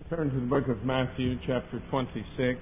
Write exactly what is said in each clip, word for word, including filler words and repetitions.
Turn to the book of Matthew, chapter twenty-six.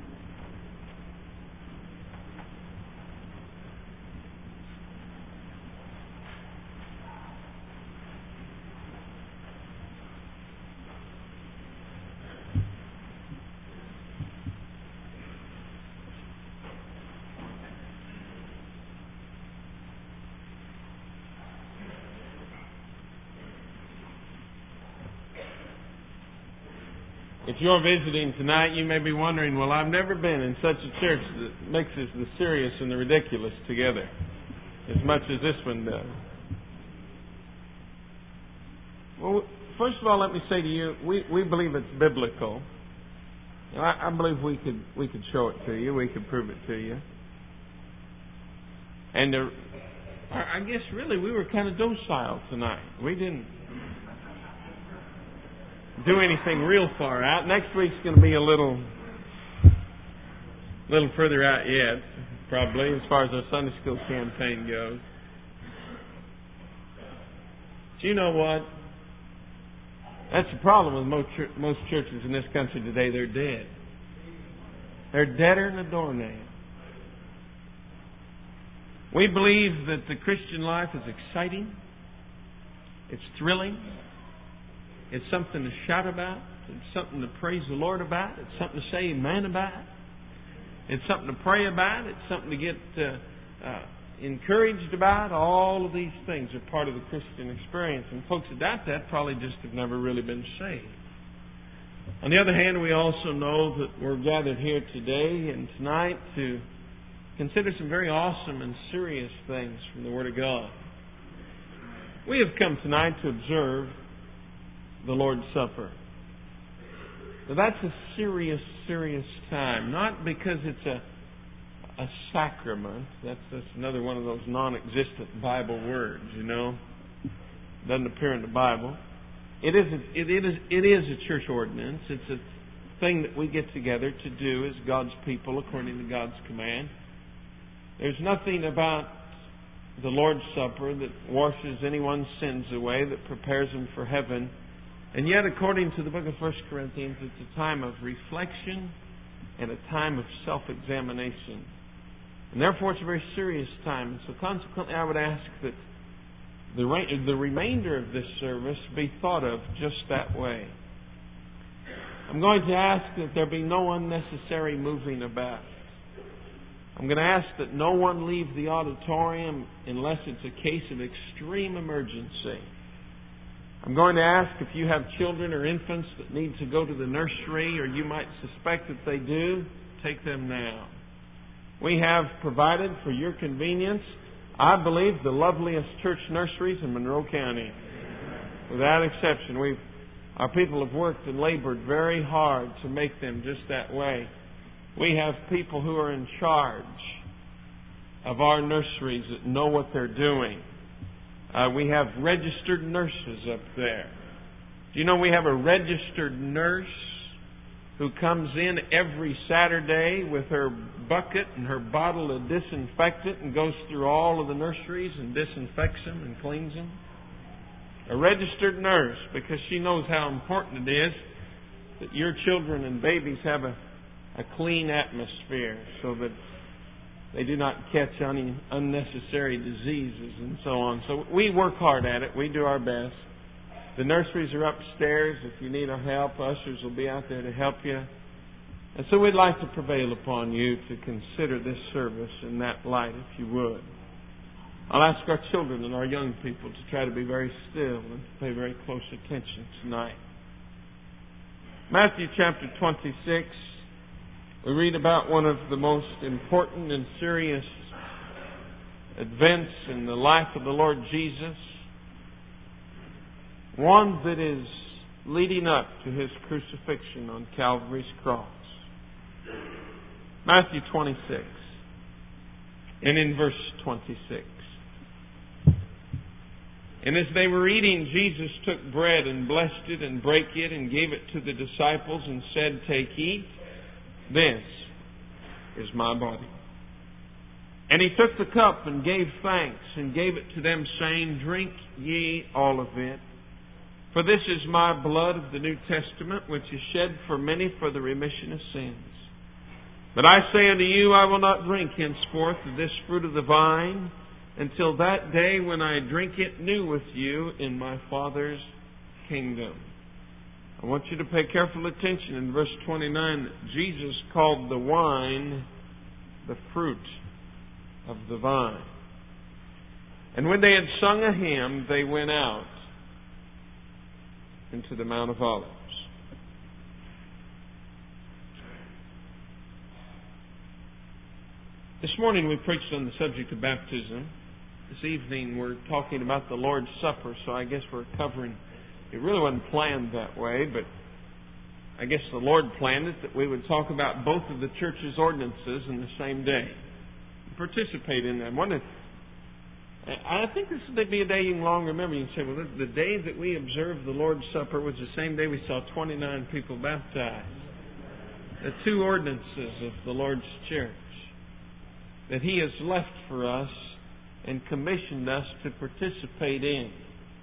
If you're visiting tonight, you may be wondering, well, I've never been in such a church that mixes the serious and the ridiculous together as much as this one does. Well, first of all, let me say to you, we, we believe it's biblical. I, I believe we could we could show it to you. We could prove it to you. And uh, I guess really we were kind of docile tonight. We didn't do anything real far out. Next week's going to be a little little further out yet, probably, as far as our Sunday school campaign goes. Do you know what? That's the problem with most, most churches in this country today. They're dead. They're deader than a doornail. We believe that the Christian life is exciting. It's thrilling. It's something to shout about. It's something to praise the Lord about. It's something to say amen about. It's something to pray about. It's something to get uh, uh, encouraged about. All of these things are part of the Christian experience. And folks that doubt that probably just have never really been saved. On the other hand, we also know that we're gathered here today and tonight to consider some very awesome and serious things from the Word of God. We have come tonight to observe the Lord's Supper. Now that's a serious, serious time. Not because it's a a sacrament. That's, that's another one of those non-existent Bible words, you know. Doesn't appear in the Bible. It is a, it, it is it is a church ordinance. It's a thing that we get together to do as God's people according to God's command. There's nothing about the Lord's Supper that washes anyone's sins away, that prepares them for heaven. And yet, according to the book of First Corinthians, it's a time of reflection and a time of self-examination. And therefore, it's a very serious time. And so consequently, I would ask that the, re- the remainder of this service be thought of just that way. I'm going to ask that there be no unnecessary moving about. I'm going to ask that no one leave the auditorium unless it's a case of extreme emergency. I'm going to ask if you have children or infants that need to go to the nursery, or you might suspect that they do, take them now. We have provided for your convenience, I believe, the loveliest church nurseries in Monroe County. Without exception, we've our people have worked and labored very hard to make them just that way. We have people who are in charge of our nurseries that know what they're doing. Uh, we have registered nurses up there. Do you know we have a registered nurse who comes in every Saturday with her bucket and her bottle of disinfectant and goes through all of the nurseries and disinfects them and cleans them? A registered nurse, because she knows how important it is that your children and babies have a, a clean atmosphere so that they do not catch any unnecessary diseases and so on. So we work hard at it. We do our best. The nurseries are upstairs. If you need our help, ushers will be out there to help you. And so we'd like to prevail upon you to consider this service in that light, if you would. I'll ask our children and our young people to try to be very still and to pay very close attention tonight. Matthew chapter twenty-six. We read about one of the most important and serious events in the life of the Lord Jesus. One that is leading up to His crucifixion on Calvary's cross. Matthew twenty-six. And in verse twenty-six. And as they were eating, Jesus took bread and blessed it and brake it and gave it to the disciples and said, "Take, eat. This is my body." And He took the cup and gave thanks and gave it to them, saying, "Drink ye all of it. For this is my blood of the New Testament, which is shed for many for the remission of sins. But I say unto you, I will not drink henceforth of this fruit of the vine, until that day when I drink it new with you in my Father's kingdom. I want you to pay careful attention in verse twenty-nine that Jesus called the wine the fruit of the vine. And when they had sung a hymn, they went out into the Mount of Olives. This morning we preached on the subject of baptism. This evening we're talking about the Lord's Supper, so I guess we're covering... It really wasn't planned that way, but I guess the Lord planned it that we would talk about both of the church's ordinances in the same day. Participate in them. One of, I think this would be a day you can long remember. You can say, well, the day that we observed the Lord's Supper was the same day we saw twenty-nine people baptized. The two ordinances of the Lord's church that He has left for us and commissioned us to participate in.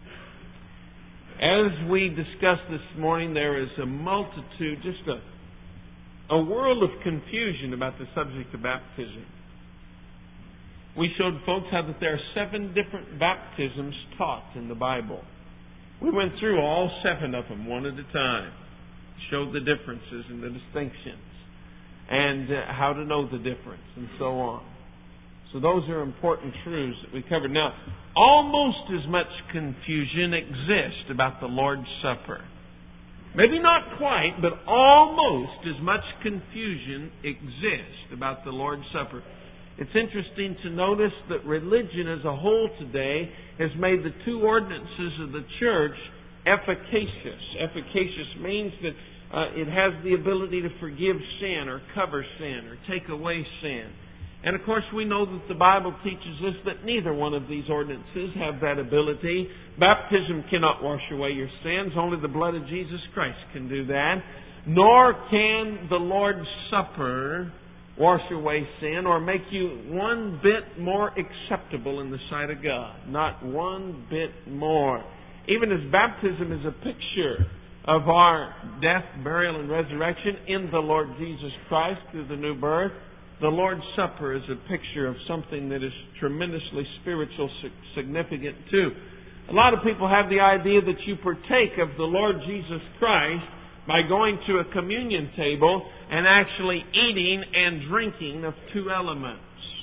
As we discussed this morning, there is a multitude, just a, a world of confusion about the subject of baptism. We showed folks how that there are seven different baptisms taught in the Bible. We went through all seven of them one at a time. Showed the differences and the distinctions. And uh, how to know the difference and so on. So those are important truths that we covered. Now, almost as much confusion exists about the Lord's Supper. Maybe not quite, but almost as much confusion exists about the Lord's Supper. It's interesting to notice that religion as a whole today has made the two ordinances of the church efficacious. Efficacious means that uh, it has the ability to forgive sin or cover sin or take away sin. And of course we know that the Bible teaches us that neither one of these ordinances have that ability. Baptism cannot wash away your sins. Only the blood of Jesus Christ can do that. Nor can the Lord's Supper wash away sin or make you one bit more acceptable in the sight of God. Not one bit more. Even as baptism is a picture of our death, burial, and resurrection in the Lord Jesus Christ through the new birth, the Lord's Supper is a picture of something that is tremendously spiritual significant too. A lot of people have the idea that you partake of the Lord Jesus Christ by going to a communion table and actually eating and drinking of two elements.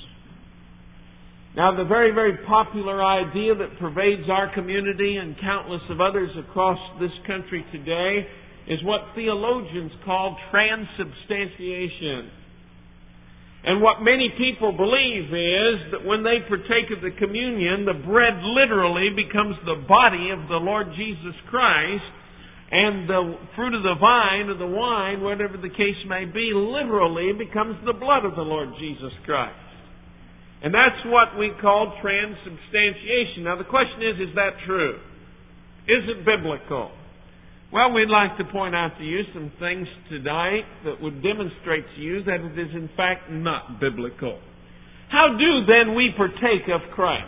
Now, the very, very popular idea that pervades our community and countless of others across this country today is what theologians call transubstantiation. And what many people believe is that when they partake of the communion, the bread literally becomes the body of the Lord Jesus Christ, and the fruit of the vine or the wine, whatever the case may be, literally becomes the blood of the Lord Jesus Christ. And that's what we call transubstantiation. Now the question is, is that true? Is it biblical? Well, we'd like to point out to you some things tonight that would demonstrate to you that it is in fact not biblical. How do then we partake of Christ?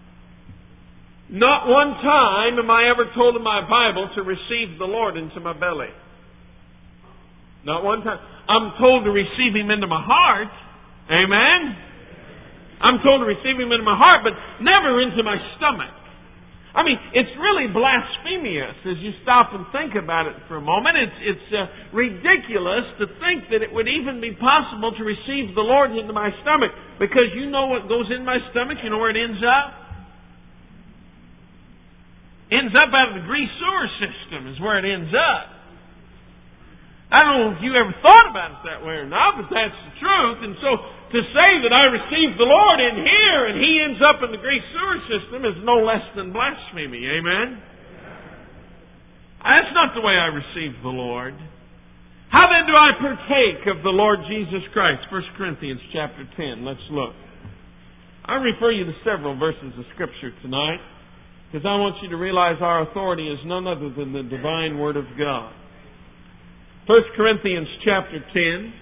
Not one time am I ever told in my Bible to receive the Lord into my belly. Not one time. I'm told to receive Him into my heart. Amen? I'm told to receive Him into my heart, but never into my stomach. I mean, it's really blasphemous as you stop and think about it for a moment. It's, it's uh, ridiculous to think that it would even be possible to receive the Lord into my stomach. Because you know what goes in my stomach? You know where it ends up? Ends up out of the grease sewer system is where it ends up. I don't know if you ever thought about it that way or not, but that's the truth. And so to say that I received the Lord in here and He ends up in the grease sewer system is no less than blasphemy. Amen? That's not the way I received the Lord. How then do I partake of the Lord Jesus Christ? First Corinthians chapter ten. Let's look. I refer you to several verses of Scripture tonight because I want you to realize our authority is none other than the divine Word of God. First Corinthians chapter ten.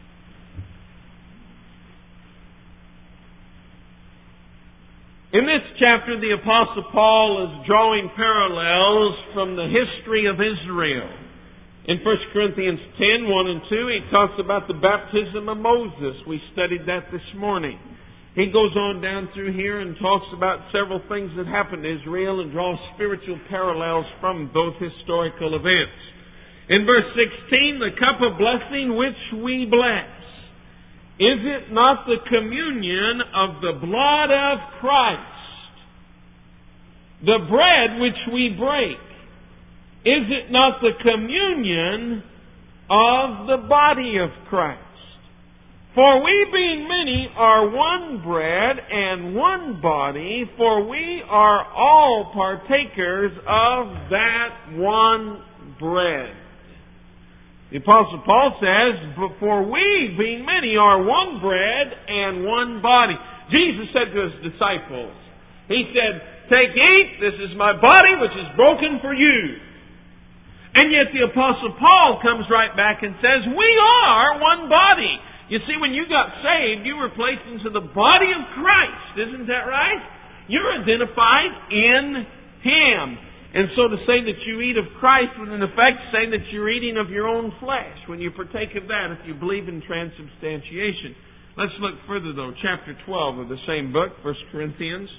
In this chapter, the Apostle Paul is drawing parallels from the history of Israel. In First Corinthians ten, one and two, he talks about the baptism of Moses. We studied that this morning. He goes on down through here and talks about several things that happened to Israel and draws spiritual parallels from both historical events. In verse sixteen, the cup of blessing which we bless, is it not the communion of the blood of Christ? The bread which we break, is it not the communion of the body of Christ? For we being many are one bread and one body, for we are all partakers of that one bread. The Apostle Paul says, for we being many are one bread and one body. Jesus said to his disciples, He said, take, eat, this is my body which is broken for you. And yet the Apostle Paul comes right back and says, we are one body. You see, when you got saved, you were placed into the body of Christ. Isn't that right? You're identified in Him. And so to say that you eat of Christ would in effect say that you're eating of your own flesh when you partake of that if you believe in transubstantiation. Let's look further though. Chapter twelve of the same book, First Corinthians.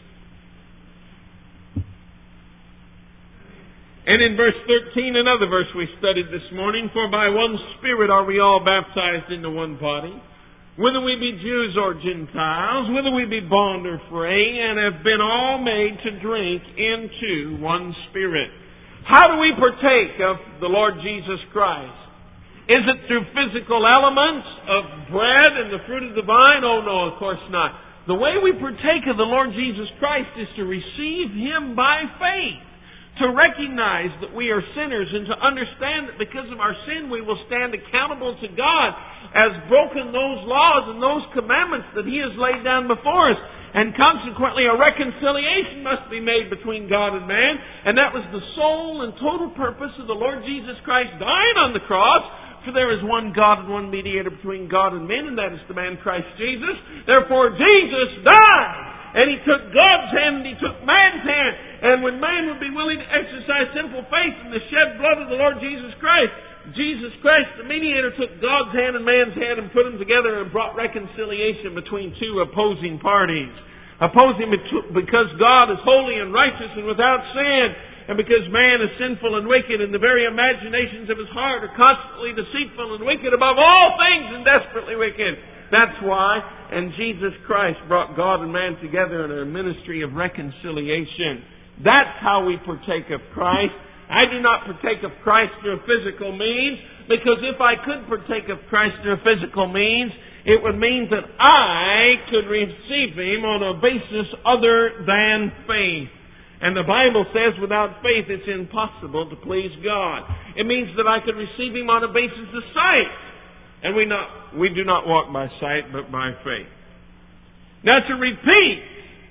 And in verse thirteen, another verse we studied this morning, for by one Spirit are we all baptized into one body, whether we be Jews or Gentiles, whether we be bond or free, and have been all made to drink into one Spirit. How do we partake of the Lord Jesus Christ? Is it through physical elements of bread and the fruit of the vine? Oh no, of course not. The way we partake of the Lord Jesus Christ is to receive Him by faith. To recognize that we are sinners and to understand that because of our sin we will stand accountable to God as broken those laws and those commandments that He has laid down before us. And consequently a reconciliation must be made between God and man. And that was the sole and total purpose of the Lord Jesus Christ dying on the cross. For there is one God and one mediator between God and men, and that is the man Christ Jesus. Therefore Jesus died. And He took God's hand and He took man's hand. And when man would be willing to exercise simple faith in the shed blood of the Lord Jesus Christ, Jesus Christ, the mediator, took God's hand and man's hand and put them together and brought reconciliation between two opposing parties. Opposing because God is holy and righteous and without sin, and because man is sinful and wicked, and the very imaginations of his heart are constantly deceitful and wicked above all things and desperately wicked. That's why, and Jesus Christ brought God and man together in a ministry of reconciliation. That's how we partake of Christ. I do not partake of Christ through a physical means, because if I could partake of Christ through a physical means, it would mean that I could receive Him on a basis other than faith. And the Bible says without faith it's impossible to please God. It means that I could receive Him on a basis of sight. And we not we do not walk by sight, but by faith. Now to repeat,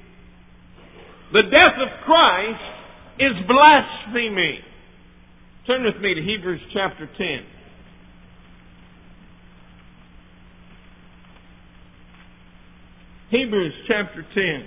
the death of Christ is blasphemy. Turn with me to Hebrews chapter ten. Hebrews chapter ten.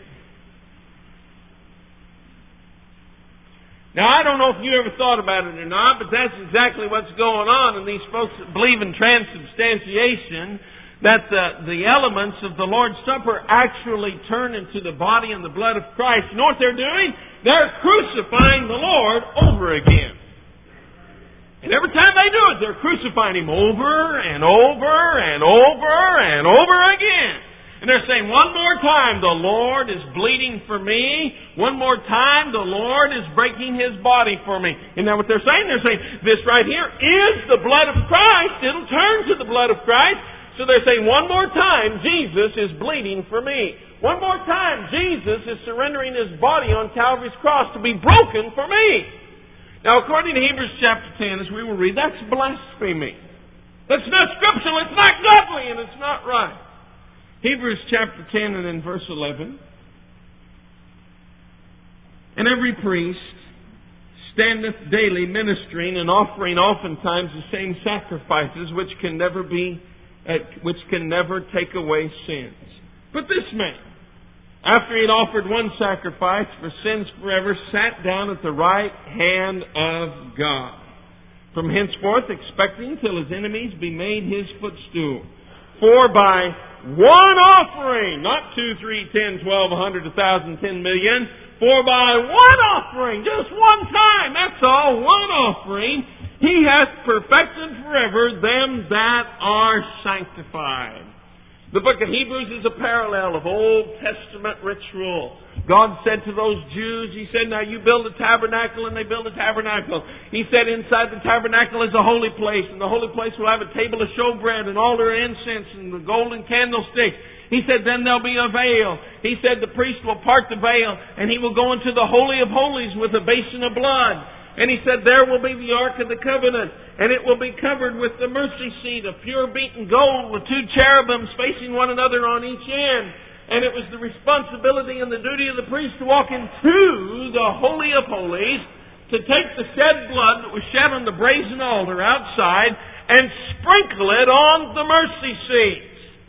Now, I don't know if you ever thought about it or not, but that's exactly what's going on. And these folks that believe in transubstantiation, that the, the elements of the Lord's Supper actually turn into the body and the blood of Christ. You know what they're doing? They're crucifying the Lord over again. And every time they do it, they're crucifying Him over and over and over and over again. And they're saying, one more time, the Lord is bleeding for me. One more time, the Lord is breaking His body for me. Isn't that what they're saying? They're saying, this right here is the blood of Christ. It'll turn to the blood of Christ. So they're saying, one more time, Jesus is bleeding for me. One more time, Jesus is surrendering His body on Calvary's cross to be broken for me. Now, according to Hebrews chapter ten, as we will read, that's blasphemy. That's not scriptural, it's not godly, and it's not right. Hebrews chapter ten and in verse eleven. And every priest standeth daily ministering and offering oftentimes the same sacrifices which can never be, uh, which can never take away sins. But this man after he had offered one sacrifice for sins forever, sat down at the right hand of God, from henceforth expecting till his enemies be made his footstool. For by one offering, not two, three, ten, twelve, a hundred, a thousand, ten million, for by one offering, just one time, that's all, one offering, he hath perfected forever them that are sanctified. The book of Hebrews is a parallel of Old Testament ritual. God said to those Jews, He said, now you build a tabernacle, and they build a tabernacle. He said inside the tabernacle is a holy place, and the holy place will have a table of showbread, and altar of incense, and the golden candlestick. He said, then there'll be a veil. He said the priest will part the veil, and he will go into the Holy of Holies with a basin of blood. And he said, there will be the Ark of the Covenant, and it will be covered with the mercy seat of pure beaten gold with two cherubims facing one another on each end. And it was the responsibility and the duty of the priest to walk into the Holy of Holies, to take the shed blood that was shed on the brazen altar outside and sprinkle it on the mercy seat.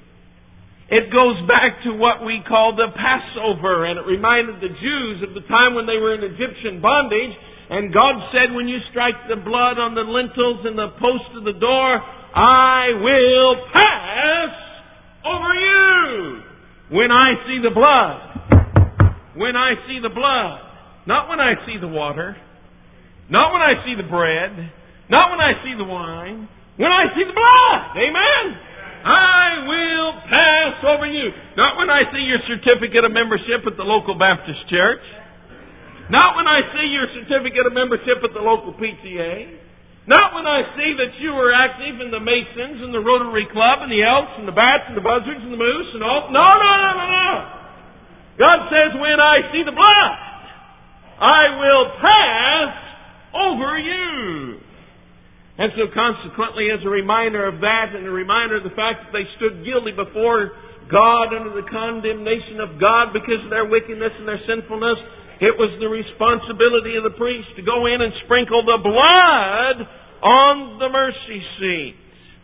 It goes back to what we call the Passover, and it reminded the Jews of the time when they were in Egyptian bondage. And God said, when you strike the blood on the lintels and the post of the door, I will pass over you. When I see the blood. When I see the blood. Not when I see the water. Not when I see the bread. Not when I see the wine. When I see the blood. Amen? I will pass over you. Not when I see your certificate of membership at the local Baptist church. Not when I see your certificate of membership at the local P T A. Not when I see that you are active in the Masons and the Rotary Club and the Elks and the Bats and the Buzzards and the Moose and all. No, no, no, no, no. God says, when I see the blood, I will pass over you. And so consequently, as a reminder of that and a reminder of the fact that they stood guilty before God under the condemnation of God because of their wickedness and their sinfulness, it was the responsibility of the priest to go in and sprinkle the blood on the mercy seat.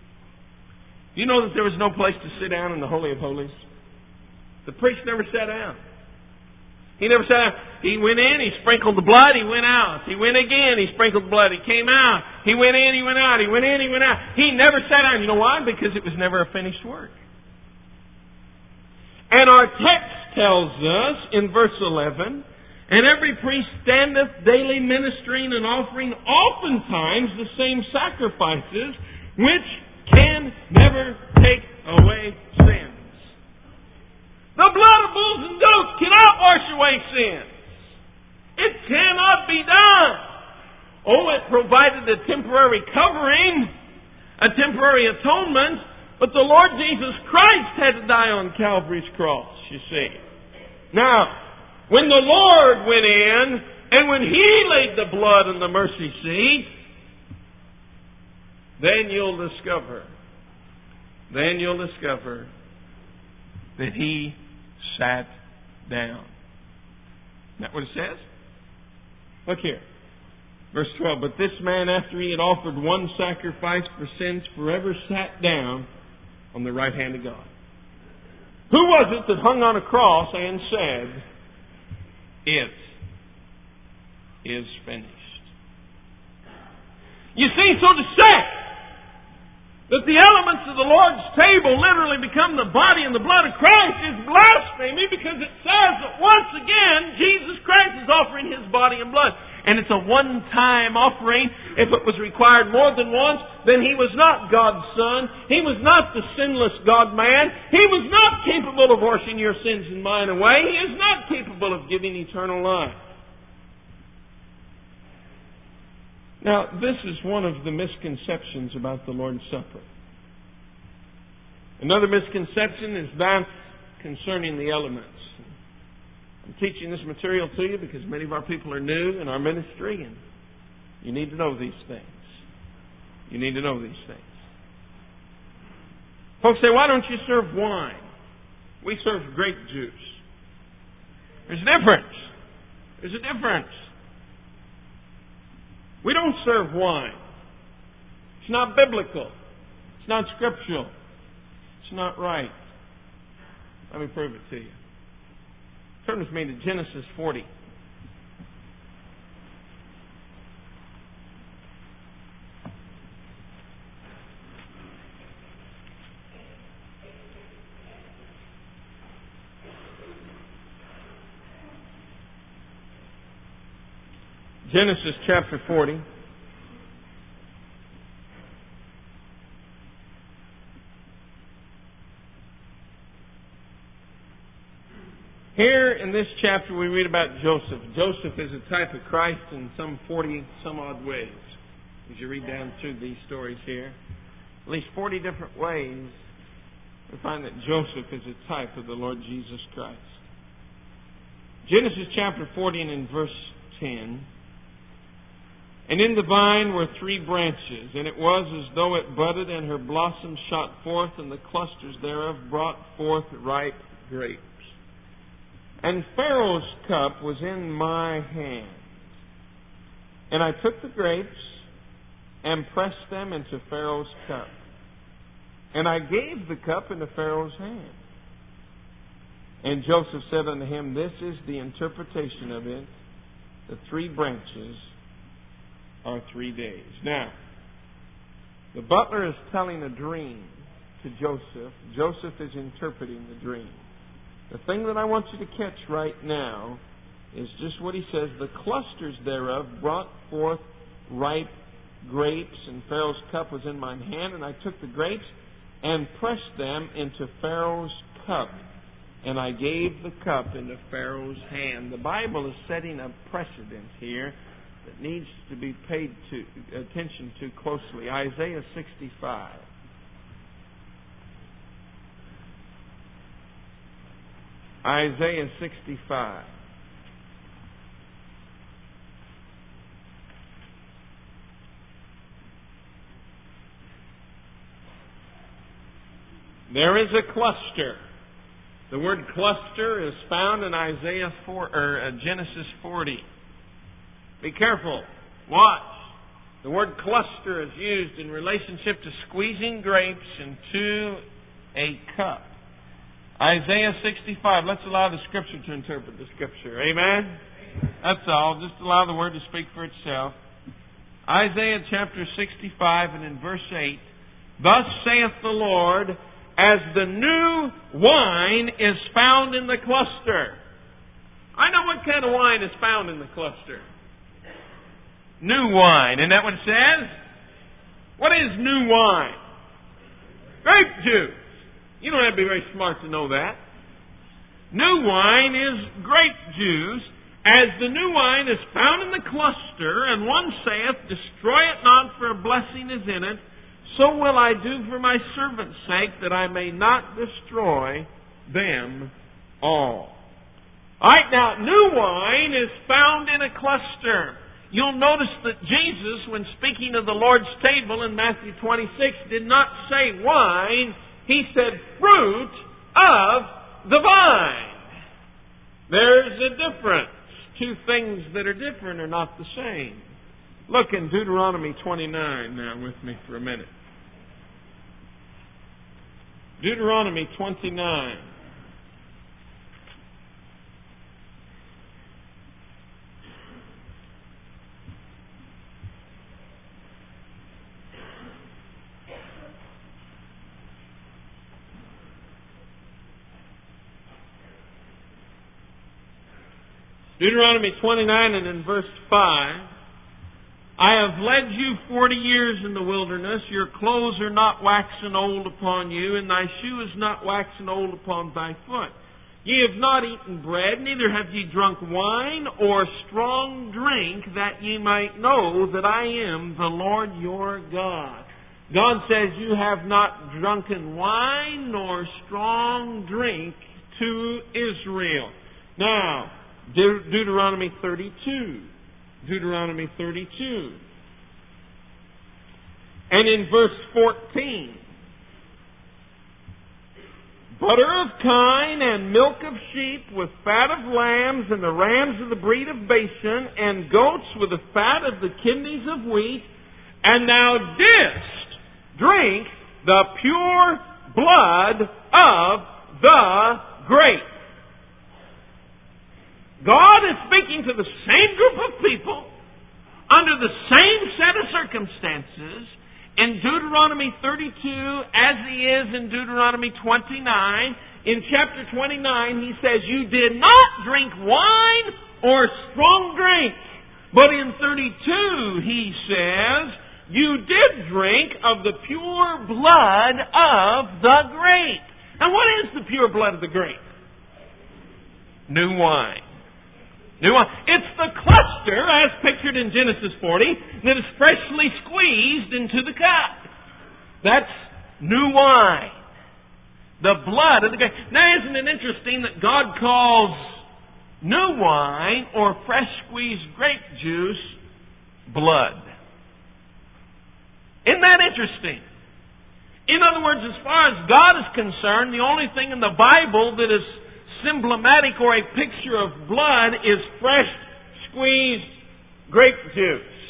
You know that there was no place to sit down in the Holy of Holies? The priest never sat down. He never sat down. He went in, he sprinkled the blood, he went out. He went again, he sprinkled the blood, he came out. He went in, he went out. He went in, he went out. He never sat down. You know why? Because it was never a finished work. And our text tells us in verse eleven, and every priest standeth daily ministering and offering oftentimes the same sacrifices, which can never take away sins. The blood of bulls and goats cannot wash away sins. It cannot be done. Oh, it provided a temporary covering, a temporary atonement, but the Lord Jesus Christ had to die on Calvary's cross, you see. Now, when the Lord went in, and when He laid the blood on the mercy seat, then you'll discover, then you'll discover that He sat down. Isn't that what it says? Look here. Verse twelve, but this man, after he had offered one sacrifice for sins, forever sat down on the right hand of God. Who was it that hung on a cross and said, it is finished? You see, so to say that the elements of the Lord's table literally become the body and the blood of Christ is blasphemy, because it says that once again Jesus Christ is offering His body and blood. And it's a one-time offering. If it was required more than once, then He was not God's Son. He was not the sinless God-man. He was not capable of washing your sins and mine away. He is not capable of giving eternal life. Now, this is one of the misconceptions about the Lord's Supper. Another misconception is that concerning the elements. I'm teaching this material to you because many of our people are new in our ministry, and you need to know these things. You need to know these things. Folks say, why don't you serve wine? We serve grape juice. There's a difference. There's a difference. We don't serve wine. It's not biblical. It's not scriptural. It's not right. Let me prove it to you. Turn with me to Genesis forty. Genesis chapter forty. Here in this chapter we read about Joseph. Joseph is a type of Christ in some forty some odd ways. As you read down through these stories here, at least forty different ways, we find that Joseph is a type of the Lord Jesus Christ. Genesis chapter forty and in verse ten. And in the vine were three branches, and it was as though it budded, and her blossoms shot forth, and the clusters thereof brought forth ripe grapes. And Pharaoh's cup was in my hand. And I took the grapes and pressed them into Pharaoh's cup. And I gave the cup into Pharaoh's hand. And Joseph said unto him, This is the interpretation of it. The three branches are three days. Now, the butler is telling a dream to Joseph. Joseph is interpreting the dream. The thing that I want you to catch right now is just what he says. The clusters thereof brought forth ripe grapes, and Pharaoh's cup was in mine hand, and I took the grapes and pressed them into Pharaoh's cup, and I gave the cup into Pharaoh's hand. The Bible is setting a precedent here that needs to be paid to attention to closely. Isaiah sixty-five. Isaiah sixty-five. There is a cluster. The word cluster is found in Isaiah four or uh, Genesis forty. Be careful. Watch. The word cluster is used in relationship to squeezing grapes into a cup. Isaiah sixty-five. Let's allow the Scripture to interpret the Scripture. Amen? That's all. Just allow the Word to speak for itself. Isaiah chapter sixty-five and in verse eight. Thus saith the Lord, as the new wine is found in the cluster. I know what kind of wine is found in the cluster. New wine. Isn't that what it says? What is new wine? Grape juice. You don't have to be very smart to know that. New wine is grape juice, as the new wine is found in the cluster, and one saith, Destroy it not, for a blessing is in it. So will I do for my servant's sake, that I may not destroy them all. Alright, now, new wine is found in a cluster. You'll notice that Jesus, when speaking of the Lord's table in Matthew twenty-six, did not say wine. He said fruit of the vine. There's a difference. Two things that are different are not the same. Look in Deuteronomy twenty-nine now with me for a minute. Deuteronomy twenty-nine. Deuteronomy twenty-nine and in verse five, I have led you forty years in the wilderness. Your clothes are not waxen old upon you, and thy shoe is not waxen old upon thy foot. Ye have not eaten bread, neither have ye drunk wine or strong drink, that ye might know that I am the Lord your God. God says you have not drunken wine nor strong drink to Israel. Now, De- Deuteronomy thirty-two. Deuteronomy thirty-two. And in verse fourteen. Butter of kine and milk of sheep with fat of lambs and the rams of the breed of Bashan and goats with the fat of the kidneys of wheat. And thou didst drink the pure blood of the grape. God is speaking to the same group of people under the same set of circumstances in Deuteronomy thirty-two as He is in Deuteronomy twenty-nine. In chapter twenty-nine, He says, "You did not drink wine or strong drink." But in thirty-two, He says, "You did drink of the pure blood of the grape." Now, what is the pure blood of the grape? New wine. New wine. It's the cluster, as pictured in Genesis forty, that is freshly squeezed into the cup. That's new wine. The blood of the grape. Now, isn't it interesting that God calls new wine or fresh squeezed grape juice blood? Isn't that interesting? In other words, as far as God is concerned, the only thing in the Bible that is symbolic or a picture of blood is fresh squeezed grape juice.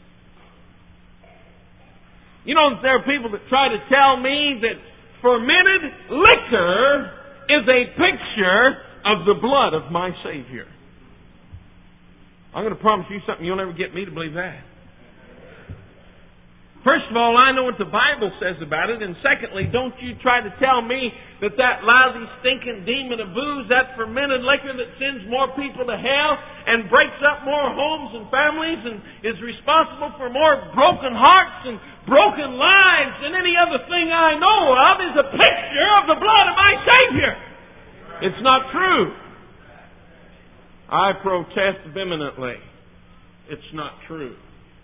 You know, there are people that try to tell me that fermented liquor is a picture of the blood of my Savior. I'm going to promise you something, you'll never get me to believe that. First of all, I know what the Bible says about it, and secondly, don't you try to tell me that that lousy, stinking demon of booze, that fermented liquor that sends more people to hell and breaks up more homes and families and is responsible for more broken hearts and broken lives than any other thing I know of is a picture of the blood of my Savior. It's not true. I protest vehemently. It's not true.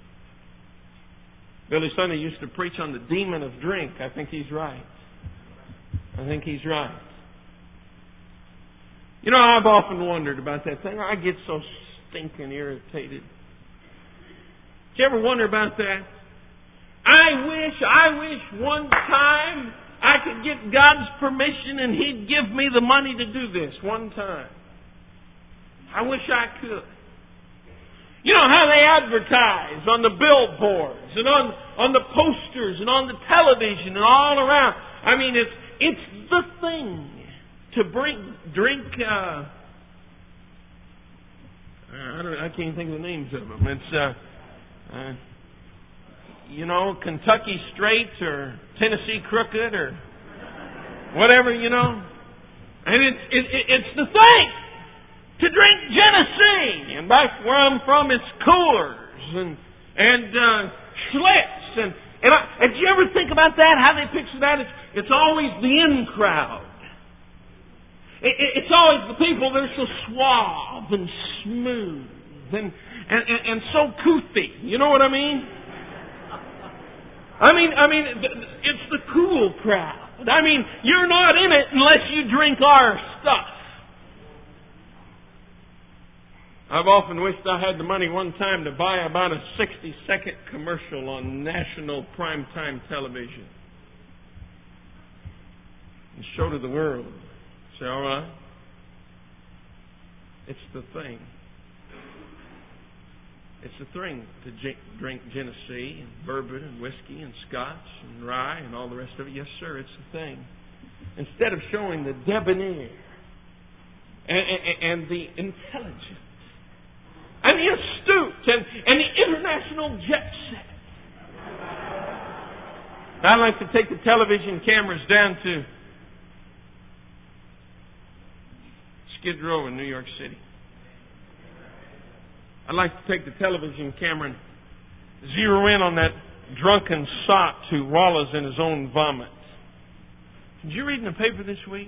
Billy Sunday used to preach on the demon of drink. I think he's right. I think he's right. You know, I've often wondered about that thing. I get so stinking irritated. Did you ever wonder about that? I wish, I wish one time I could get God's permission and He'd give me the money to do this one time. I wish I could. You know how they advertise on the billboards and on, on the posters and on the television and all around. I mean, it's it's the thing to bring drink. Uh, I don't. I can't think of the names of them. It's uh, uh, you know, Kentucky Straight or Tennessee Crooked or whatever. You know, and it's it, it, it's the thing. To drink Genesee, and back where I'm from, it's Coolers and and uh, Schlitz, and and, I, and do you ever think about that? How they picture that? It's it's always the in crowd. It, it, it's always the people that are so suave and smooth and and, and and so toothy. You know what I mean? I mean, I mean, it's the cool crowd. I mean, you're not in it unless you drink our stuff. I've often wished I had the money one time to buy about a sixty-second commercial on national primetime television and show to the world. Say, all right, it's the thing. It's the thing to drink Genesee and bourbon and whiskey and scotch and rye and all the rest of it. Yes, sir, it's the thing. Instead of showing the debonair and, and, and the intelligent and the astute and, and the international jet set. I'd like to take the television cameras down to Skid Row in New York City. I'd like to take the television camera and zero in on that drunken sot who wallows in his own vomit. Did you read in the paper this week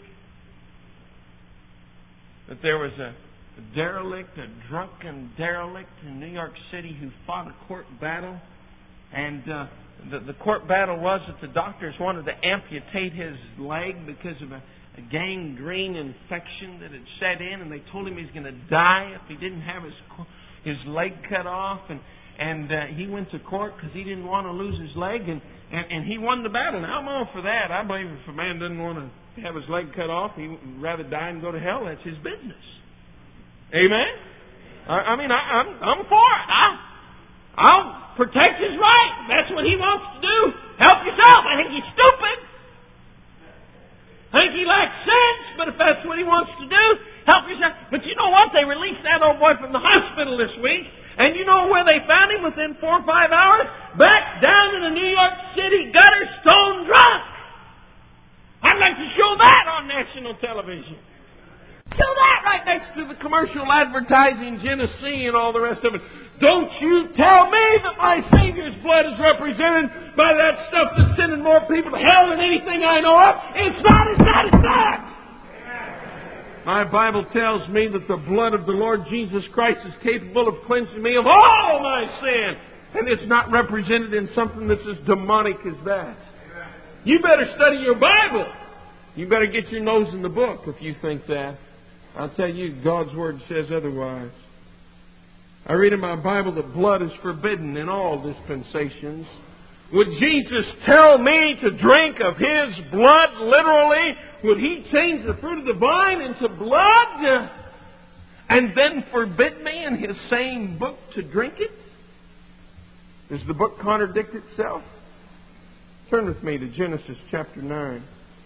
that there was a A derelict, a drunken derelict in New York City who fought a court battle. And uh, the, the court battle was that the doctors wanted to amputate his leg because of a, a gangrene infection that had set in. And they told him he was going to die if he didn't have his his leg cut off. And, and uh, he went to court because he didn't want to lose his leg. And, and, and he won the battle. Now, I'm all for that. I believe if a man doesn't want to have his leg cut off, he'd rather die and go to hell. That's his business. Amen? I, I mean, I, I'm, I'm for it. I, I'll protect his right. That's what he wants to do. Help yourself. I think he's stupid. I think he lacks sense, but if that's what he wants to do, Help yourself. But you know what? They released that old boy from the hospital this week. And you know where they found him within four or five hours? Back down in the New York City gutter, stone drunk. I'd like to show that on national television. Show that right next to the commercial advertising Genesee and all the rest of it. Don't you tell me that my Savior's blood is represented by that stuff that's sending more people to hell than anything I know of. It's not, it's not, it's not. My Bible tells me that the blood of the Lord Jesus Christ is capable of cleansing me of all my sin. And it's not represented in something that's as demonic as that. You better study your Bible. You better get your nose in the book if you think that. I'll tell you, God's Word says otherwise. I read in my Bible that blood is forbidden in all dispensations. Would Jesus tell me to drink of His blood literally? Would He change the fruit of the vine into blood? And then forbid me in His same book to drink it? Does the book contradict itself? Turn with me to Genesis chapter nine.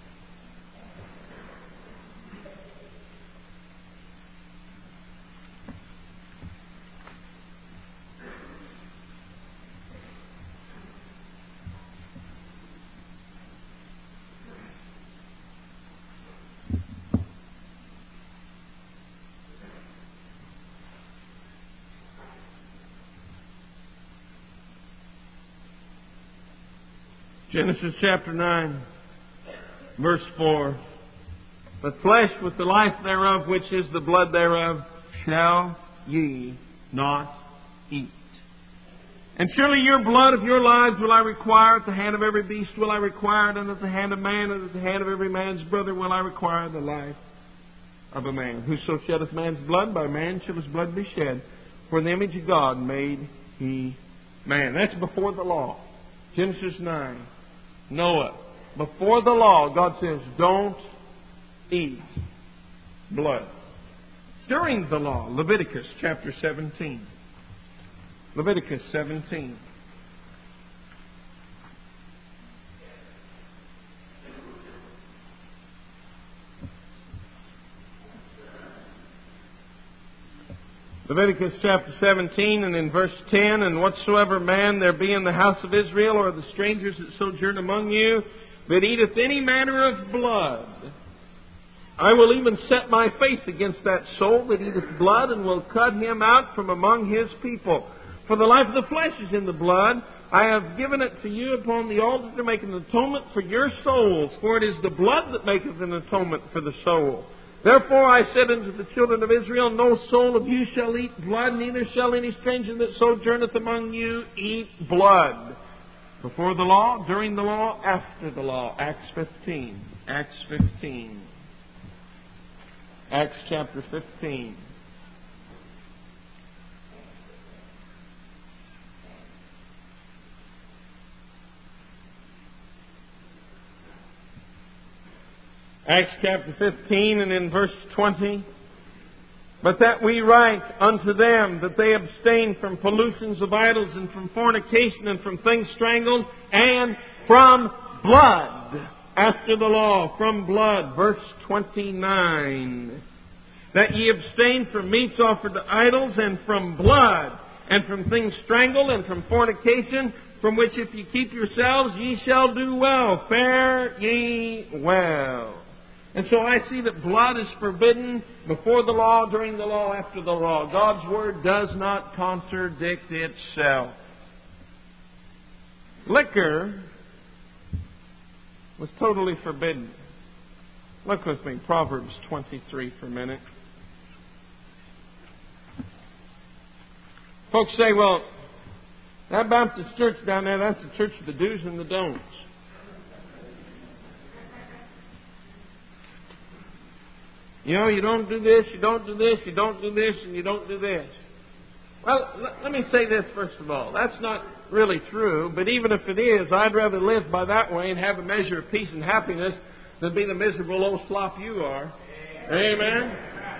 Genesis chapter nine, verse four. The flesh with the life thereof, which is the blood thereof, shall ye not eat. And surely your blood of your lives will I require, at the hand of every beast will I require it, and at the hand of man, and at the hand of every man's brother will I require the life of a man. Whoso sheddeth man's blood, by man shall his blood be shed. For in the image of God made he man. That's before the law. Genesis nine. Noah. Before the law, God says, don't eat blood. During the law, Leviticus chapter seventeen. Leviticus seventeen. Leviticus chapter seventeen and in verse ten, and whatsoever man there be in the house of Israel, or the strangers that sojourn among you, that eateth any manner of blood, I will even set my face against that soul that eateth blood, and will cut him out from among his people. For the life of the flesh is in the blood. I have given it to you upon the altar to make an atonement for your souls. For it is the blood that maketh an atonement for the soul. Therefore I said unto the children of Israel, no soul of you shall eat blood, neither shall any stranger that sojourneth among you eat blood. Before the law, during the law, after the law. Acts fifteen. Acts fifteen. Acts chapter fifteen. Acts chapter fifteen and in verse twenty. But that we write unto them that they abstain from pollutions of idols and from fornication and from things strangled and from blood. After the law, from blood. Verse twenty-nine. That ye abstain from meats offered to idols and from blood and from things strangled and from fornication, from which if ye keep yourselves, ye shall do well. Fare ye well. And so I see that blood is forbidden before the law, during the law, after the law. God's Word does not contradict itself. Liquor was totally forbidden. Look with me, Proverbs twenty-three for a minute. Folks say, well, that Baptist church down there, that's the church of the do's and the don'ts. You know, you don't do this, you don't do this, you don't do this, and you don't do this. Well, l- let me say this first of all. That's not really true, but even if it is, I'd rather live by that way and have a measure of peace and happiness than be the miserable old slop you are. Amen?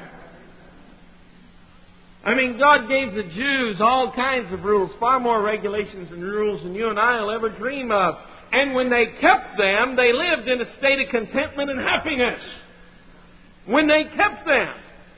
I mean, God gave the Jews all kinds of rules, far more regulations and rules than you and I will ever dream of. And when they kept them, they lived in a state of contentment and happiness. When they kept them.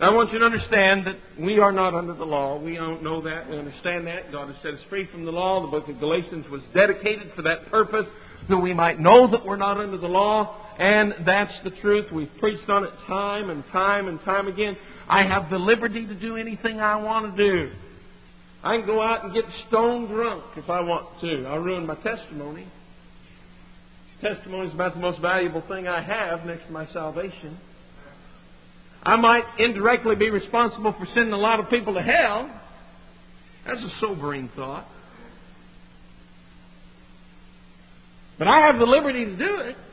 I want you to understand that we are not under the law. We don't know that. We understand that. God has set us free from the law. The book of Galatians was dedicated for that purpose, that we might know that we're not under the law. And that's the truth. We've preached on it time and time and time again. I have the liberty to do anything I want to do. I can go out and get stone drunk if I want to. I'll ruin my testimony. Testimony is about the most valuable thing I have next to my salvation. I might indirectly be responsible for sending a lot of people to hell. That's a sobering thought. But I have the liberty to do it.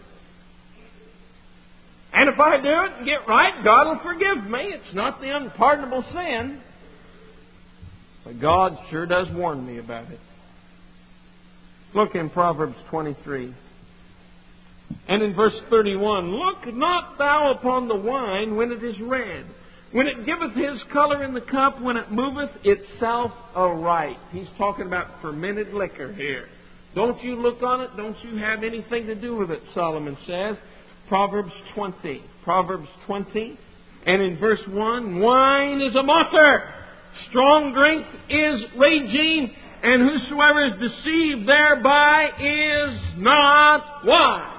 And if I do it and get right, God will forgive me. It's not the unpardonable sin. But God sure does warn me about it. Look in Proverbs twenty-three. And in verse thirty-one, look not thou upon the wine when it is red, when it giveth his colour in the cup, when it moveth itself aright. He's talking about fermented liquor here. Don't you look on it. Don't you have anything to do with it, Solomon says. Proverbs twenty. Proverbs twenty. And in verse one, wine is a mocker. Strong drink is raging. And whosoever is deceived thereby is not wise.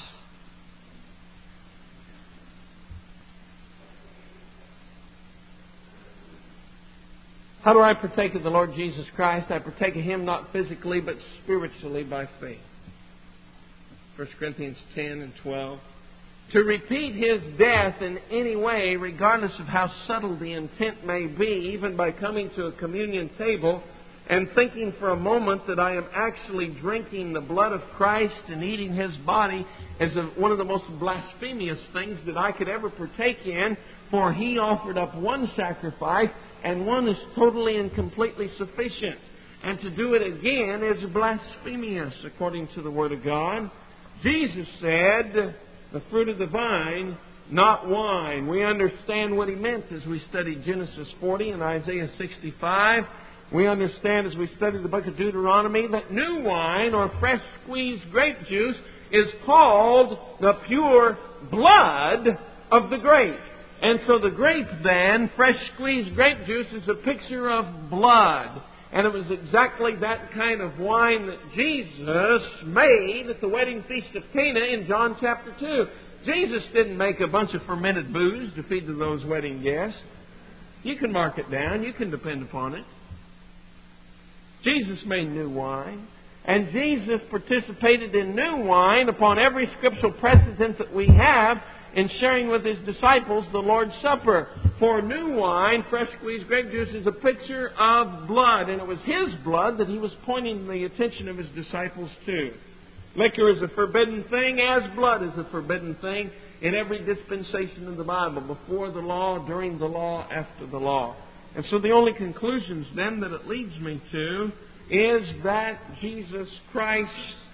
How do I partake of the Lord Jesus Christ? I partake of Him not physically but spiritually by faith. First Corinthians ten and twelve. To repeat His death in any way, regardless of how subtle the intent may be, even by coming to a communion table and thinking for a moment that I am actually drinking the blood of Christ and eating His body, is one of the most blasphemous things that I could ever partake in, for He offered up one sacrifice, and one is totally and completely sufficient. And to do it again is blasphemous, according to the Word of God. Jesus said, the fruit of the vine, not wine. We understand what He meant as we studied Genesis forty and Isaiah sixty-five. We understand as we study the book of Deuteronomy that new wine or fresh squeezed grape juice is called the pure blood of the grape. And so the grape then, fresh squeezed grape juice, is a picture of blood. And it was exactly that kind of wine that Jesus made at the wedding feast of Cana in John chapter two. Jesus didn't make a bunch of fermented booze to feed to those wedding guests. You can mark it down. You can depend upon it. Jesus made new wine. And Jesus participated in new wine upon every scriptural precedent that we have in sharing with His disciples the Lord's Supper. For new wine, fresh squeezed grape juice, is a picture of blood. And it was His blood that He was pointing the attention of His disciples to. Liquor is a forbidden thing, as blood is a forbidden thing in every dispensation of the Bible. Before the law, during the law, after the law. And so the only conclusions then that it leads me to is that Jesus Christ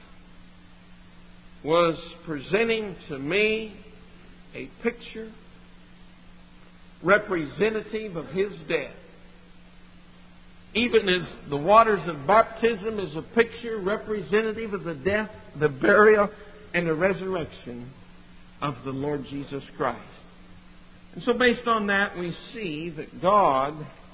was presenting to me a picture representative of His death. Even as the waters of baptism is a picture representative of the death, the burial, and the resurrection of the Lord Jesus Christ. And so based on that, we see that God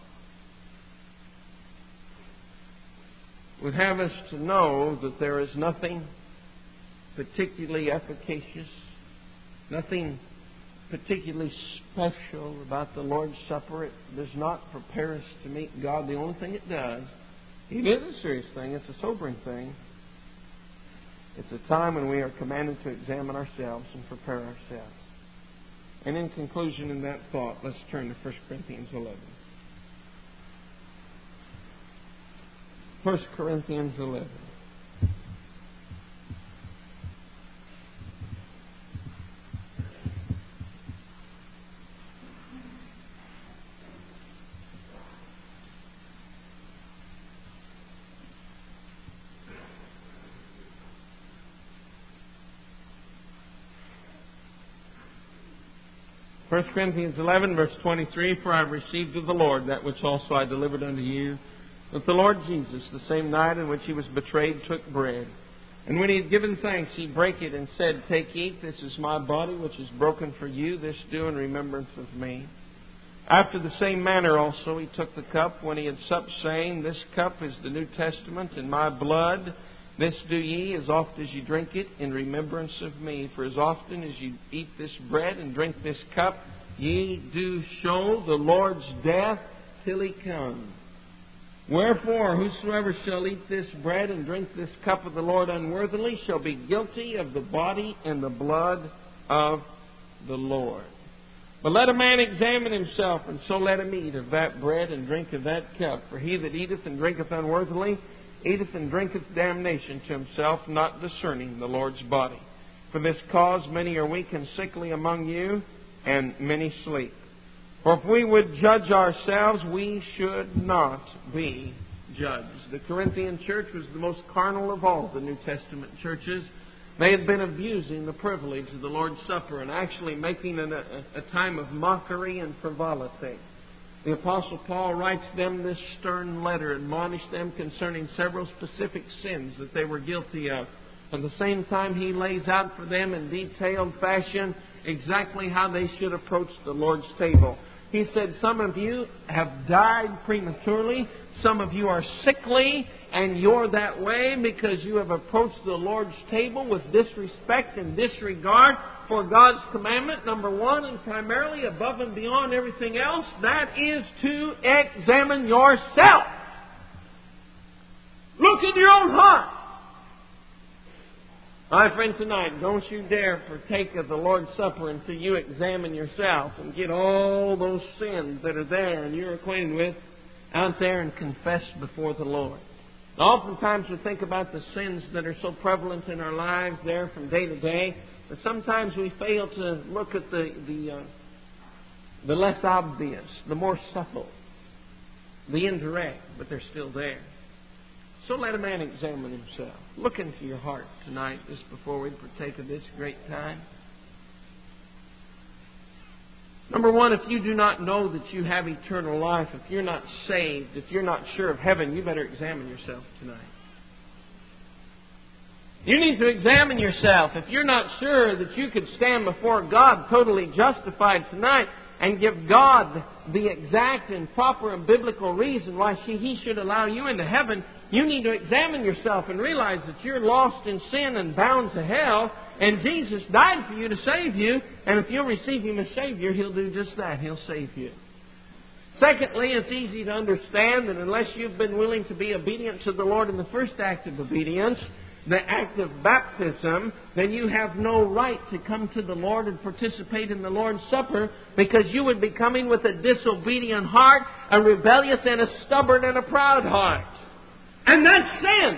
would have us to know that there is nothing particularly efficacious, nothing particularly special about the Lord's Supper. It does not prepare us to meet God. The only thing it does, it is a serious thing, it's a sobering thing. It's a time when we are commanded to examine ourselves and prepare ourselves. And in conclusion, in that thought, let's turn to First Corinthians eleven. First Corinthians eleven. First Corinthians eleven, verse twenty-three, for I have received of the Lord that which also I delivered unto you, that the Lord Jesus, the same night in which He was betrayed, took bread. And when He had given thanks, He brake it and said, Take, eat, this is my body, which is broken for you. This do in remembrance of me. After the same manner also he took the cup when he had supped, saying, This cup is the New Testament in my blood. This do ye as oft as ye drink it in remembrance of me. For as often as ye eat this bread and drink this cup, ye do show the Lord's death till He come. Wherefore, whosoever shall eat this bread and drink this cup of the Lord unworthily shall be guilty of the body and the blood of the Lord. But let a man examine himself, and so let him eat of that bread and drink of that cup. For he that eateth and drinketh unworthily eateth and drinketh damnation to himself, not discerning the Lord's body. For this cause many are weak and sickly among you, and many sleep. For if we would judge ourselves, we should not be judged. The Corinthian church was the most carnal of all the New Testament churches. They had been abusing the privilege of the Lord's Supper and actually making it a, a time of mockery and frivolity. The Apostle Paul writes them this stern letter, admonished them concerning several specific sins that they were guilty of. At the same time, he lays out for them in detailed fashion exactly how they should approach the Lord's table. He said, some of you have died prematurely. Some of you are sickly, and you're that way because you have approached the Lord's table with disrespect and disregard for God's commandment, number one, and primarily above and beyond everything else, that is to examine yourself. Look in your own heart. My friend, tonight, don't you dare partake of the Lord's Supper until you examine yourself and get all those sins that are there and you're acquainted with out there and confess before the Lord. Now, oftentimes we think about the sins that are so prevalent in our lives there from day to day, but sometimes we fail to look at the the, uh, the less obvious, the more subtle, the indirect, but they're still there. So let a man examine himself. Look into your heart tonight, just before we partake of this great time. Number one, if you do not know that you have eternal life, if you're not saved, if you're not sure of heaven, you better examine yourself tonight. You need to examine yourself. If you're not sure that you could stand before God totally justified tonight and give God the exact and proper and biblical reason why He should allow you into heaven, you need to examine yourself and realize that you're lost in sin and bound to hell, and Jesus died for you to save you, and if you'll receive Him as Savior, He'll do just that. He'll save you. Secondly, it's easy to understand that unless you've been willing to be obedient to the Lord in the first act of obedience, the act of baptism, then you have no right to come to the Lord and participate in the Lord's Supper, because you would be coming with a disobedient heart, a rebellious and a stubborn and a proud heart. And that's sin.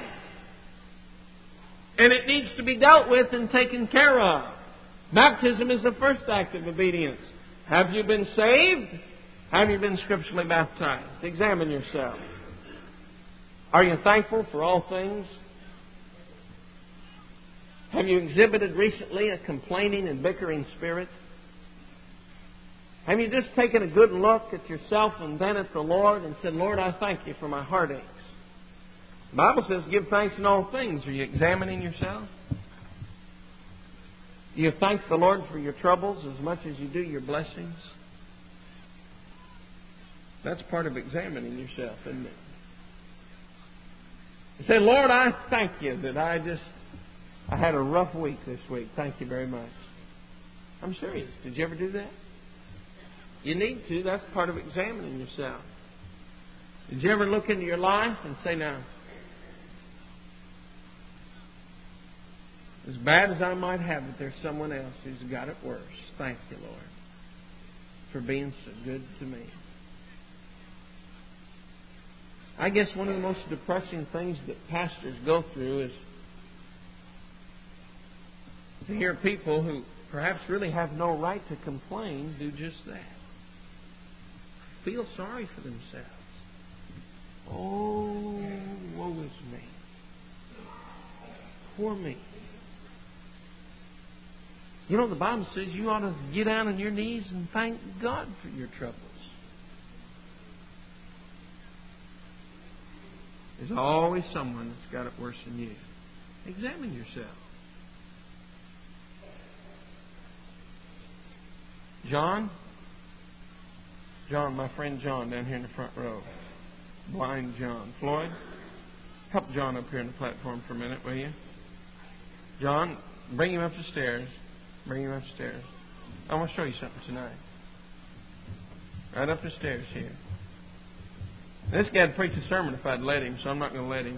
And it needs to be dealt with and taken care of. Baptism is the first act of obedience. Have you been saved? Have you been scripturally baptized? Examine yourself. Are you thankful for all things? Have you exhibited recently a complaining and bickering spirit? Have you just taken a good look at yourself and then at the Lord and said, Lord, I thank You for my heartaches? The Bible says, give thanks in all things. Are you examining yourself? Do you thank the Lord for your troubles as much as you do your blessings? That's part of examining yourself, isn't it? You say, Lord, I thank You that I just, I had a rough week this week. Thank You very much. I'm serious. Did you ever do that? You need to. That's part of examining yourself. Did you ever look into your life and say, now, as bad as I might have it, there's someone else who's got it worse. Thank You, Lord, for being so good to me. I guess one of the most depressing things that pastors go through is to hear people who perhaps really have no right to complain do just that. Feel sorry for themselves. Oh, woe is me. Poor me. You know, the Bible says you ought to get down on your knees and thank God for your troubles. There's always someone that's got it worse than you. Examine yourself. John, John, my friend John, down here in the front row. Blind John. Floyd, help John up here on the platform for a minute, will you? John, bring him up the stairs. Bring him up the stairs. I want to show you something tonight. Right up the stairs here. This guy'd preach a sermon if I'd let him, so I'm not going to let him.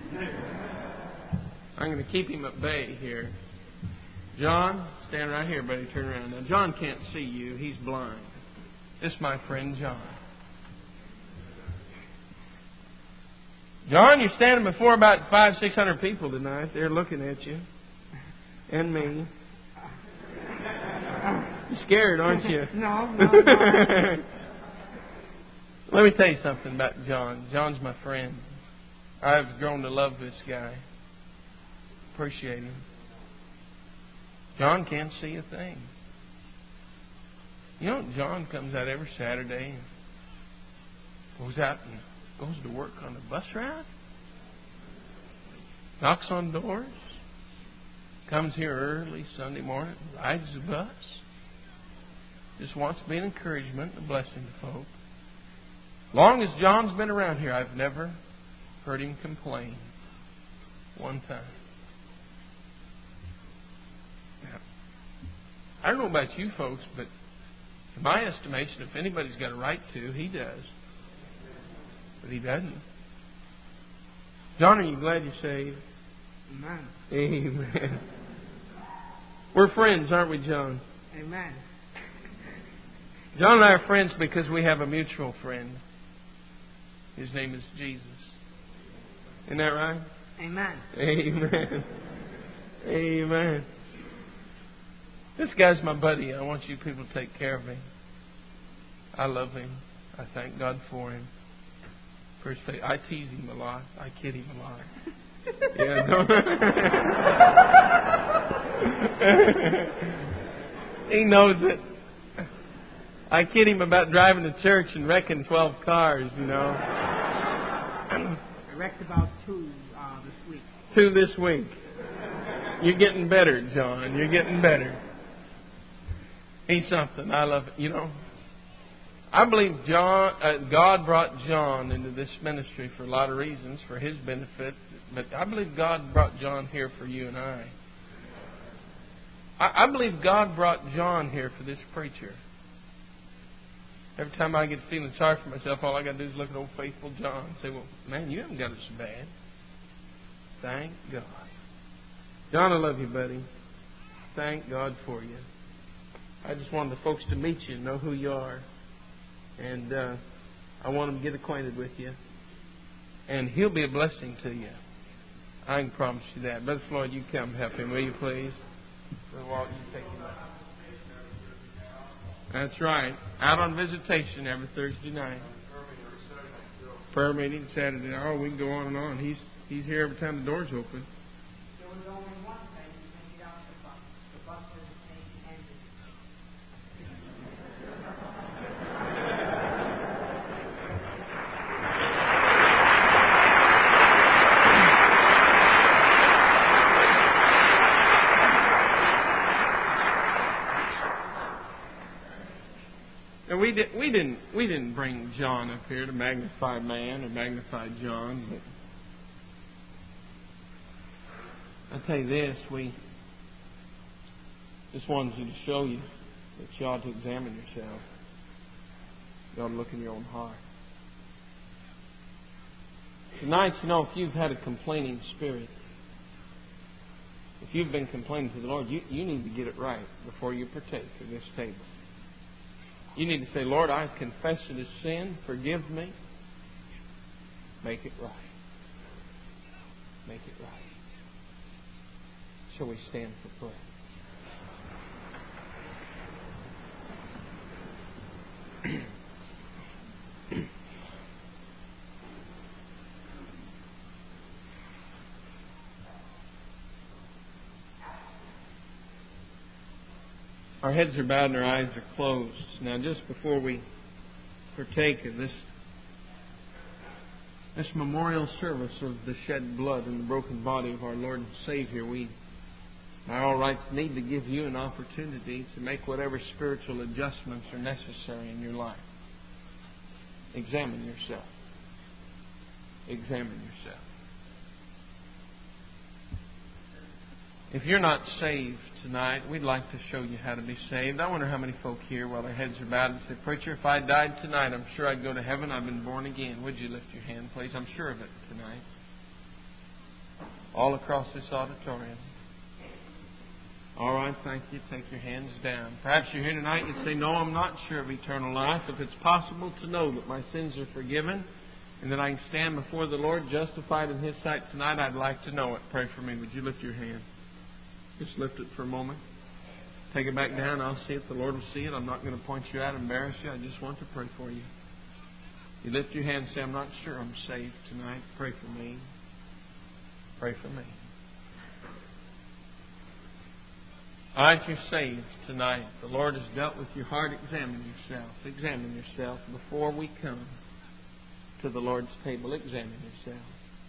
I'm going to keep him at bay here. John, stand right here, buddy. Turn around. Now, John can't see you. He's blind. This is my friend John. John, you're standing before about five, six hundred people tonight. They're looking at you. And me. You're scared, aren't you? No, no, no. Let me tell you something about John. John's my friend. I've grown to love this guy. Appreciate him. John can't see a thing. You know, John comes out every Saturday and goes out and goes to work on a bus route. Knocks on doors. Comes here early Sunday morning. Rides the bus. Just wants to be an encouragement and a blessing to folk. Long as John's been around here, I've never heard him complain one time. Now, I don't know about you folks, but in my estimation, if anybody's got a right to, he does. But he doesn't. John, are you glad you're saved? Amen. Amen. We're friends, aren't we, John? Amen. John and I are friends because we have a mutual friend. His name is Jesus. Isn't that right? Amen. Amen. Amen. This guy's my buddy. I want you people to take care of him. I love him. I thank God for him. First, I tease him a lot. I kid him a lot. Yeah, don't. He knows it. I kid him about driving to church and wrecking twelve cars, you know. I wrecked about two uh, this week. Two this week. You're getting better, John. You're getting better. He's something. I love it. You know, I believe John, uh, God brought John into this ministry for a lot of reasons, for his benefit. But I believe God brought John here for you and I. I, I believe God brought John here for this preacher. Every time I get feeling sorry for myself, all I got to do is look at old faithful John and say, well, man, you haven't got it so bad. Thank God. John, I love you, buddy. Thank God for you. I just wanted the folks to meet you and know who you are. And uh, I want them to get acquainted with you. And he'll be a blessing to you. I can promise you that. Brother Floyd, you come help him, will you please? Brother Walt, you take him up. That's right. Out on visitation every Thursday night. Prayer meeting Saturday. Oh, we can go on and on. He's he's here every time the door's open. There was only one thing you can get out the bus. The bus doesn't take engine. And we did we didn't we didn't bring John up here to magnify man or magnify John, but I tell you this, we just wanted you to show you that you ought to examine yourself. You ought to look in your own heart. Tonight, you know, if you've had a complaining spirit, if you've been complaining to the Lord, you, you need to get it right before you partake of this table. You need to say, Lord, I confess it as sin. Forgive me. Make it right. Make it right. Shall we stand for prayer? Our heads are bowed and our eyes are closed. Now, just before we partake of this this memorial service of the shed blood and the broken body of our Lord and Savior, we, by all rights, need to give you an opportunity to make whatever spiritual adjustments are necessary in your life. Examine yourself. Examine yourself. If you're not saved tonight, we'd like to show you how to be saved. I wonder how many folk here, while their heads are bowed, and say, "Preacher, if I died tonight, I'm sure I'd go to heaven. I've been born again." Would you lift your hand, please? I'm sure of it tonight. All across this auditorium. All right, thank you. Take your hands down. Perhaps you're here tonight and you'd say, "No, I'm not sure of eternal life. If it's possible to know that my sins are forgiven and that I can stand before the Lord justified in His sight tonight, I'd like to know it. Pray for me." Would you lift your hand? Just lift it for a moment. Take it back down. I'll see it. The Lord will see it. I'm not going to point you out and embarrass you. I just want to pray for you. You lift your hand and say, "I'm not sure I'm saved tonight. Pray for me." Pray for me. All right, you're saved tonight. The Lord has dealt with your heart. Examine yourself. Examine yourself before we come to the Lord's table. Examine yourself.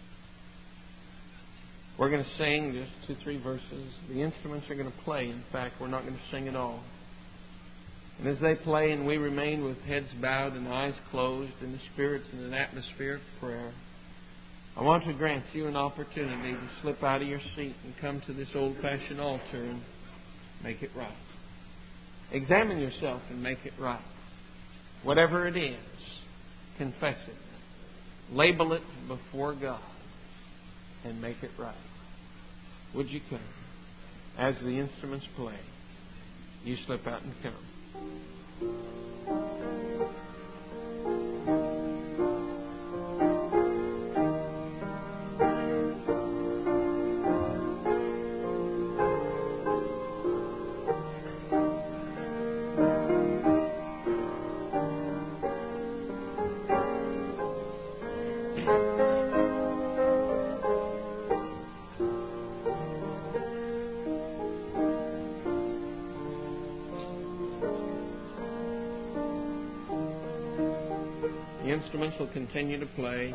We're going to sing just two, three verses. The instruments are going to play. In fact, we're not going to sing at all. And as they play and we remain with heads bowed and eyes closed in the spirits in an atmosphere of prayer, I want to grant you an opportunity to slip out of your seat and come to this old-fashioned altar and make it right. Examine yourself and make it right. Whatever it is, confess it. Label it before God and make it right. Would you come? As the instruments play, you slip out and come. The instruments will continue to play.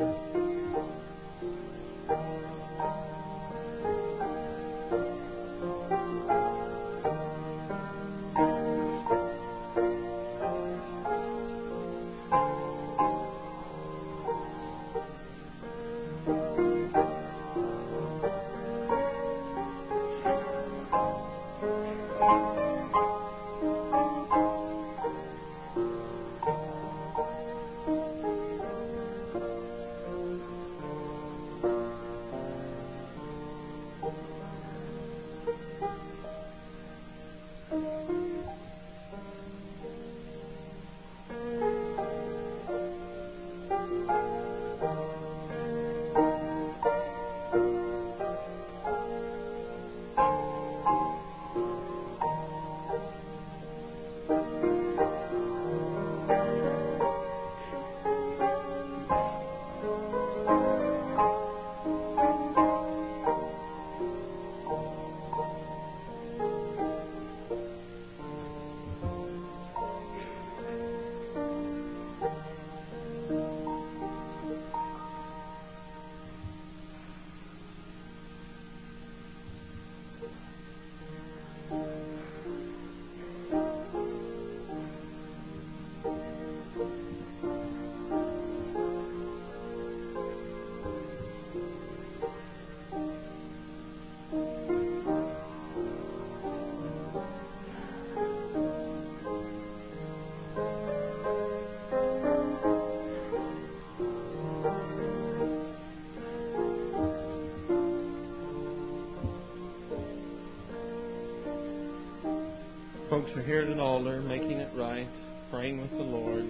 Folks are here at an altar, making it right, praying with the Lord.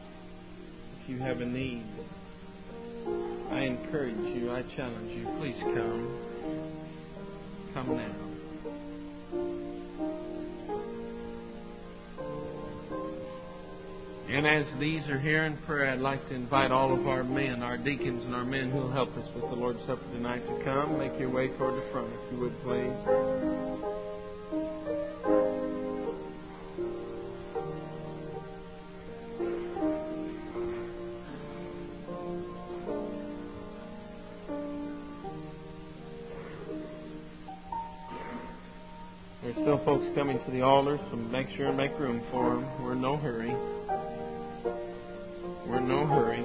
If you have a need, I encourage you, I challenge you, please come. Come now. And as these are here in prayer, I'd like to invite all of our men, our deacons and our men who will help us with the Lord's Supper tonight to come. Make your way toward the front, if you would, please. There's still folks coming to the altar, so make sure and make room for them. We're in no hurry. We're in no hurry.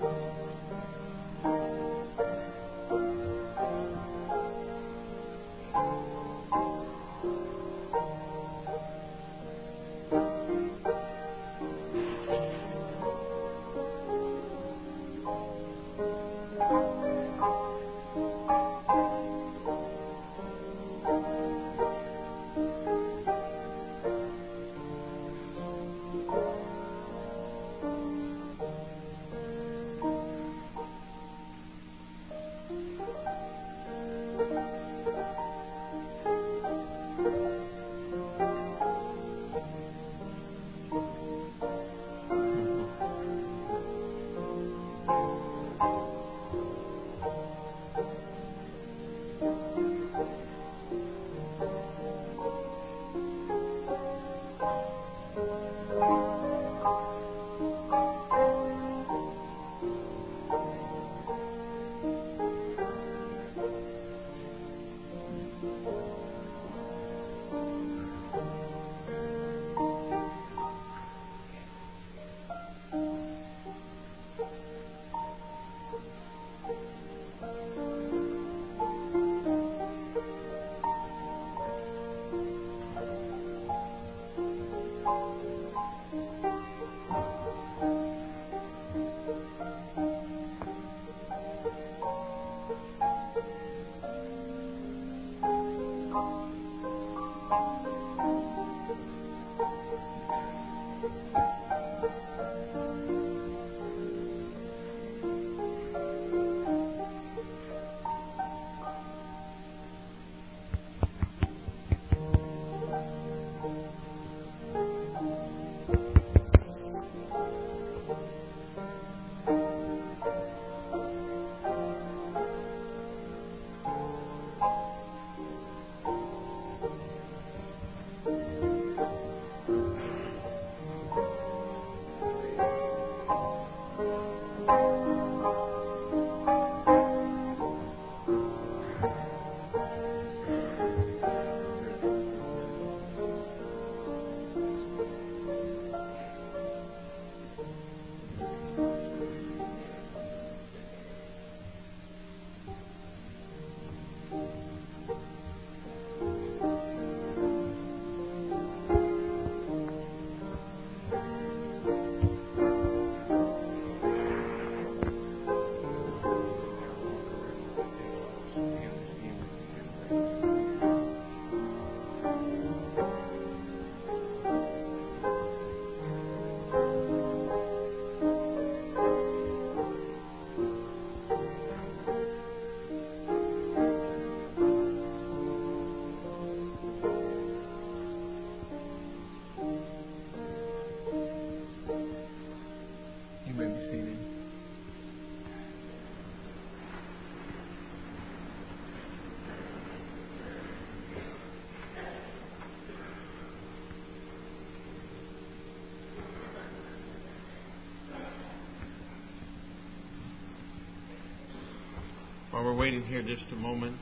While we're waiting here just a moment,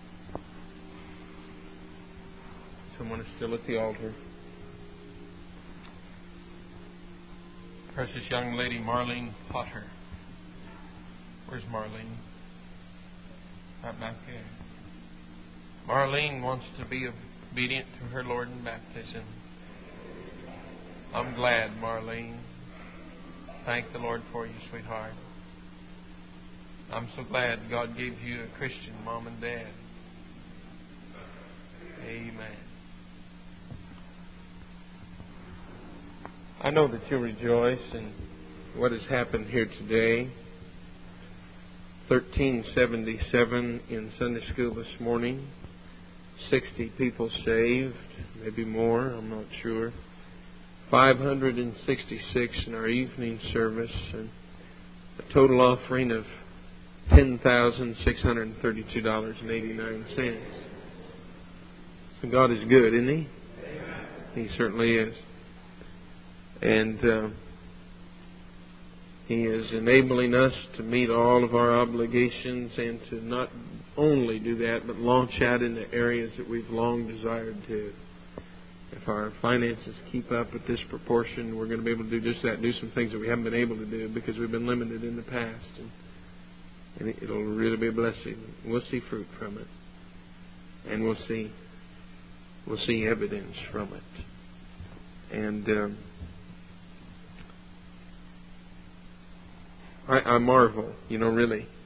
someone is still at the altar. Precious young lady Marlene Potter. Where's Marlene? Right back there. Marlene wants to be obedient to her Lord in baptism. I'm glad, Marlene. Thank the Lord for you, sweetheart. I'm so glad God gave you a Christian mom and dad. Amen. I know that you'll rejoice in what has happened here today. thirteen seventy-seven in Sunday school this morning. sixty people saved, maybe more, I'm not sure. five hundred sixty-six in our evening service, and a total offering of ten thousand six hundred thirty-two dollars and eighty-nine cents. So God is good, isn't He? Amen. He certainly is. And uh, He is enabling us to meet all of our obligations and to not only do that, but launch out into areas that we've long desired to. If our finances keep up at this proportion, we're going to be able to do just that, do some things that we haven't been able to do because we've been limited in the past. And, and it'll really be a blessing. We'll see fruit from it. And we'll see we'll see evidence from it. And um, I, I marvel, you know, really.